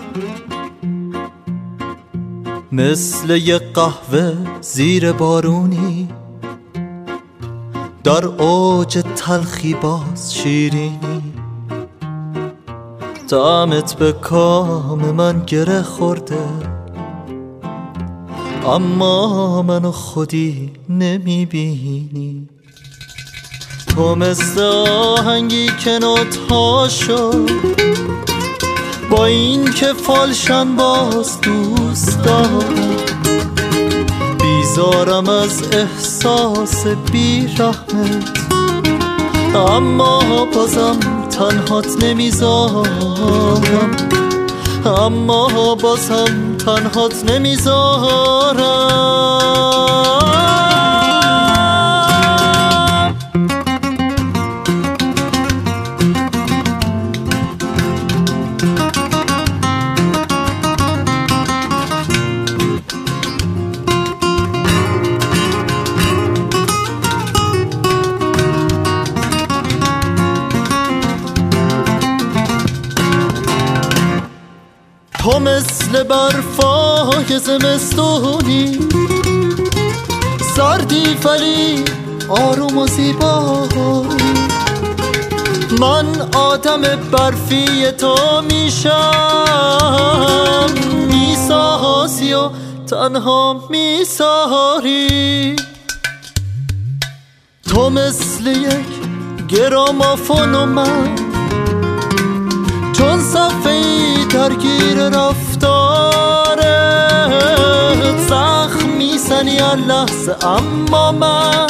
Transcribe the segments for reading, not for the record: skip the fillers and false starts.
مثل یه قهوه زیر بارونی، در اوج تلخی باز شیرینی. طعمت به کام من گره خورده، اما منو خودی نمیبینی. تو مثل آهنگی که نوت‌هاشو با این که فالشن باز دوست دارم. بیزارم از احساس بیرحمت، اما بازم تنهات نمیذارم. اما بازم تنهات نمیذارم. تو مثل برفای زمستونی، سردی ولی آروم و زیبایی. من آدم برفی تو میشم، میسازی و تنها میساری. تو مثل یک گرامافون و من، چون صفحه‌ای درگیر رفتارت. زخم میزنی هر لحظه، اما من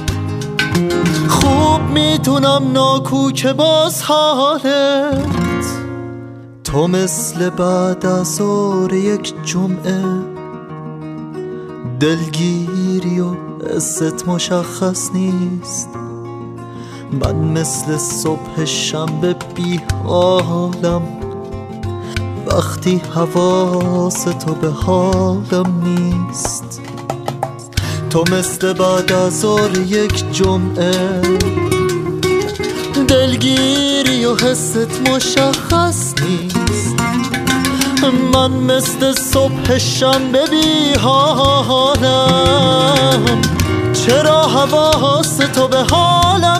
خوب میدونم ناکوک باز حالت. تو مثل بعد از ظهر یک جمعه، دلگیری و حست مشخص نیست. من مثل صبح شنبه بی حالم، وقتی حواس تو به حالم نیست. تو مثل بعد از ظهر یک جمعه، دلگیری و حست مشخص نیست. من مثل صبح شنبه بی حالم، چرا حواس تو به حالم